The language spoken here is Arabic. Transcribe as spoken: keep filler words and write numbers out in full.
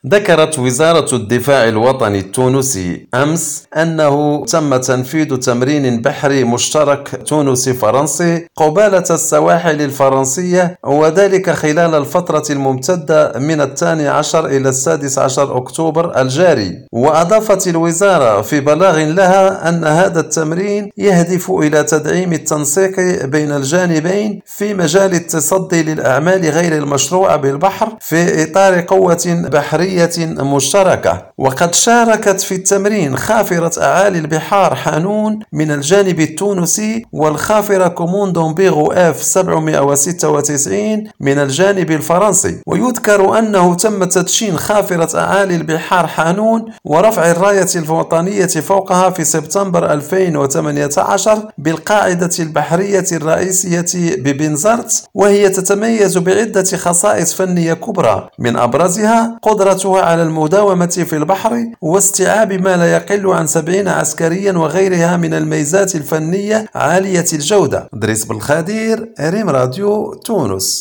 ذكرت وزارة الدفاع الوطني التونسي أمس أنه تم تنفيذ تمرين بحري مشترك تونسي فرنسي قبالة السواحل الفرنسية، وذلك خلال الفترة الممتدة من الثاني عشر إلى السادس عشر أكتوبر الجاري. وأضافت الوزارة في بلاغ لها أن هذا التمرين يهدف إلى تدعيم التنسيق بين الجانبين في مجال التصدي للأعمال غير المشروعة بالبحر في إطار قوة بحرية مشتركة. وقد شاركت في التمرين خافرة أعالي البحار حانون من الجانب التونسي، والخافرة كوموندون بيغو اف سبعمئة وستة وتسعين من الجانب الفرنسي. ويذكر أنه تم تدشين خافرة أعالي البحار حانون ورفع الراية الوطنية فوقها في سبتمبر ألفين وثمانية عشر بالقاعدة البحرية الرئيسية ببنزرت، وهي تتميز بعدة خصائص فنية كبرى، من أبرزها قدرتها على المداومة في البحر واستيعاب ما لا يقل عن سبعين عسكريا وغيرها من الميزات الفنية عالية الجودة. دريس بالخدير، ريم راديو تونس.